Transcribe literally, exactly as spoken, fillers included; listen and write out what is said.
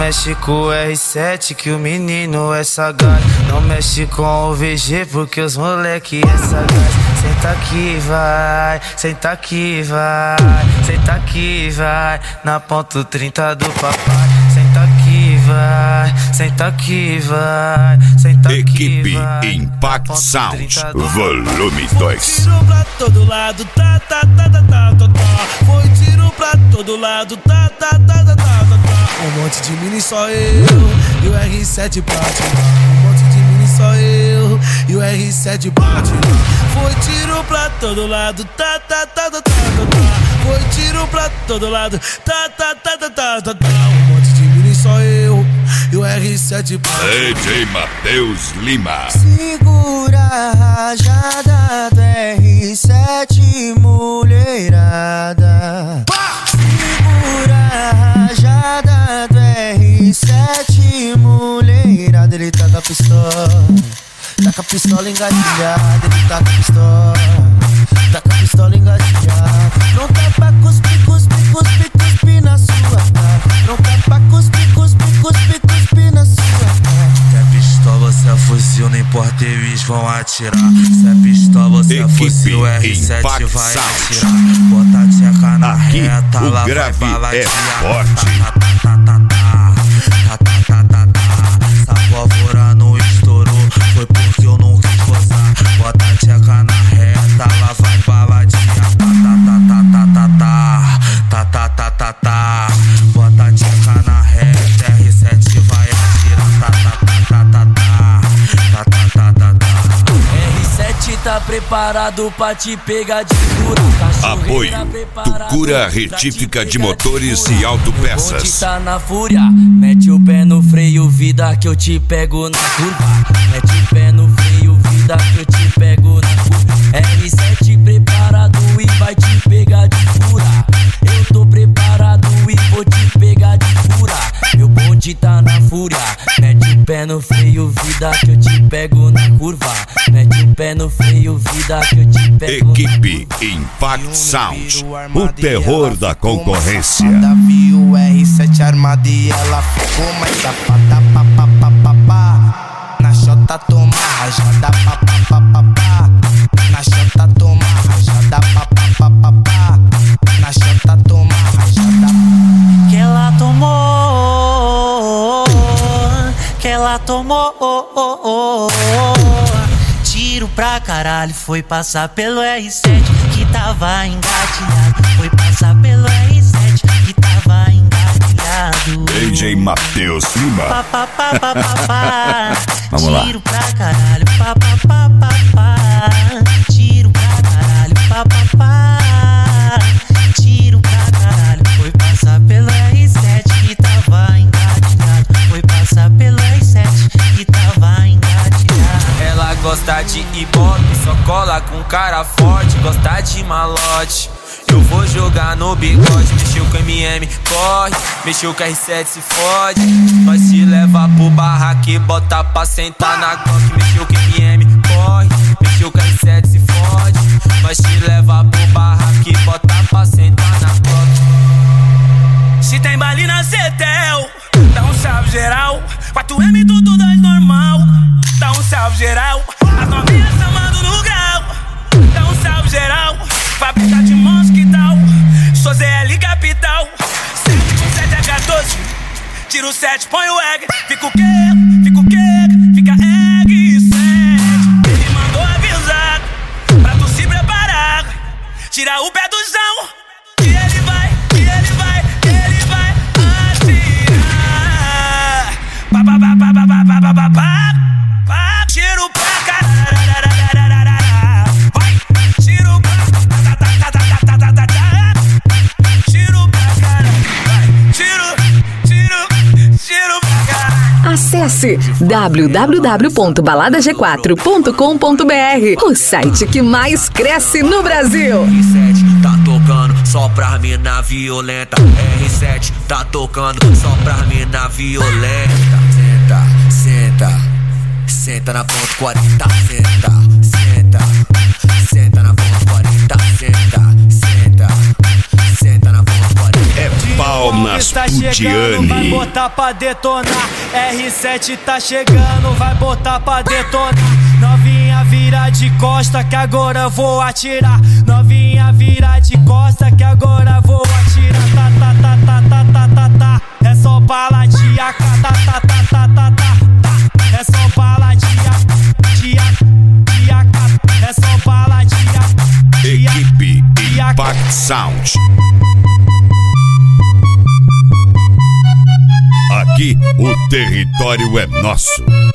mexe com o R sete que o menino é sagaz. Não mexe com o V G porque os moleque é sagaz. Senta aqui, vai, senta aqui, vai, senta aqui, vai, na ponto trinta do papai. Senta aqui, vai, senta aqui, vai, senta aqui, Equipe vai. Impact Sound, volume dois. Tiro pra todo lado, tá, tá, tá, tá, tá, tá, tá. Foi tiro pra todo lado, tá, tá, tá, tá, tá, tá, tá. Um monte de mini só eu e o R sete bate. Um monte de mini só eu e o R sete bate. Foi tiro pra todo lado, tá, tá, tá, tá, tá, tá, tá. Foi tiro pra todo lado, tá, tá, tá, tá, tá, tá, tá. Um monte de mini só eu e o R sete bate. D J Matheus Lima. Segura a rajada do R sete, mulherada. Segura a rajada do R sete, mulherada. Ele tá com a pistola, tá com a pistola engatilhada. Ele tá com a pistola, tá com a pistola engatilhada. Pronta pra cuspir, cuspir, cuspir, cuspir na sua cara. Pronta pra cuspir, cuspir, cuspir, cuspir na sua cara. Se é pistola, se é fuzil, não importa, eles vão atirar. Se é pistola, se é fuzil, R sete vai atirar. Bota a tcheca na Aqui, reta, o lá vai grave baladear. é forte. Tá, tá, tá, tá, tá, tá, tá, tá. Essa pólvora não estourou, foi porque eu não quis gozar. Bota a tcheca na reta, lá vai baladear. Tá, tá, tá, tá, tá, tá, tá, tá, tá, tá. Bota a tcheca na reta, R sete vai atirar. Tá, tá, tá, tá, tá, tá, tá, tá, tá, tá. R sete tá preparado pra te pegar de fura. Apoio, Tucura Retífica de Motores e Autopeças. O bonde tá na fúria, mete o pé no freio, vida que eu te pego na curva. Mete o pé no freio, vida que eu te pego na curva. R sete preparado e vai te pegar de fura. Eu tô preparado e vou te pegar de fura. Meu bonde tá na fúria, mete o pé no freio, vida que eu te pego na curva. Mete o pé no freio, vida que eu te pego. Equipe Impact Sound, o terror da concorrência. Viu o R sete armada e ela ficou mais safada. Pá, pá, pá, pá, pá. Na chota toma rajada. Pá, pá, pá, pá, pá. Na chota toma rajada. Pá, pá, pá, pá, pá. Na chota toma rajada. Que ela tomou, que ela tomou. Tiro pra caralho, foi passar pelo R sete que tava engatilhado. Foi passar pelo R sete que tava engatilhado. D J Matheus Lima. Pá, pá, pá, pá, pá, pá. Vamos lá. Tiro pra caralho, pá, pá, pá, pá, pá. Tiro pra caralho, pá, pá, pá. Tiro pra caralho, foi passar pelo R sete que tava engatilhado. Foi passar pelo R sete que tava engatilhado. Ela gosta de ibope, só cola com cara forte. Gosta de malote, eu vou jogar no bigode. Mexeu com M M, corre. Mexeu com R sete, se fode. Nós se leva pro barraque, bota pra sentar na Glock. Mexeu com M M, corre. Mexeu com R sete, se fode. Nós se leva pro barraque, bota pra sentar na Glock. Se tem baile na Cetel, dá um salve geral. quatro M tudo das normal, dá um salve geral. As novinhas chamando no grau, dá um salve geral. Fábrica de mãos, que tal? Sou Z L Capital. sete com sete é quatorze. Tira o sete, põe o egg. Fica o quê? Fica o quê? Fica egg sete. Ele mandou avisar pra tu se preparar. Tira o pé do chão, que ele vai, que ele vai, que ele vai atirar. Pá, pá, pá, pá, pá, pá, pá, pá, pá, pá. Tiro pra caralho. Acesse w w w ponto balada g quatro ponto com ponto b r, o site que mais cresce no Brasil. R sete tá tocando só pra mina violenta. R sete tá tocando só pra mina violenta. Senta, senta, senta na ponto quarenta. Senta, senta, senta na ponto quarenta. Senta, senta, senta na ponto quarenta. É pau nas putarias. Cristiane. Vai botar pra detonar. R sete tá chegando, vai botar pra detonar. Novinha vira de costa que agora eu vou atirar. Novinha vira de costa que agora eu vou atirar. Tá, tá, tá, tá, tá, tá, tá, tá. É só bala de A K. Tá, tá, tá, tá, tá, tá, tá. É só bala de A K. De A K. É só bala de A K. Equipe Impact Sound. Aqui o território é nosso.